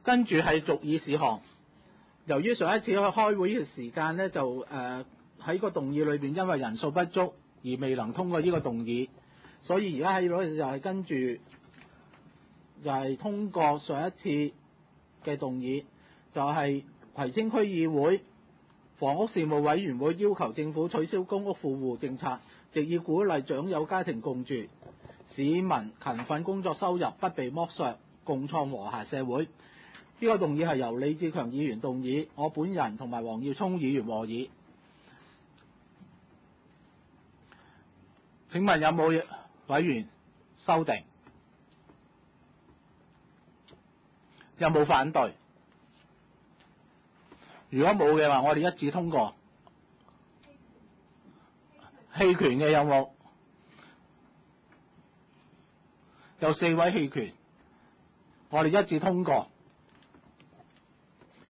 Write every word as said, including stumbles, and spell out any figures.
跟住係續議事項。由於上一次去開會嘅時間呢，就誒喺個動議裏邊因為人數不足而未能通過呢個動議，所以而家喺度就係跟住就係通過上一次嘅動議，就係葵青區議會房屋事務委員會要求政府取消公屋富戶政策，藉以鼓勵長幼家庭共住，市民勤奮工作收入不被剝削，共創和諧社會。呢、這個動議係由李志強議員動議，我本人同埋黃耀聰議員和議。請問有冇委員修訂？有冇反對？如果冇嘅話，我哋一致通過。棄權嘅有冇？有四位棄權，我哋一致通過。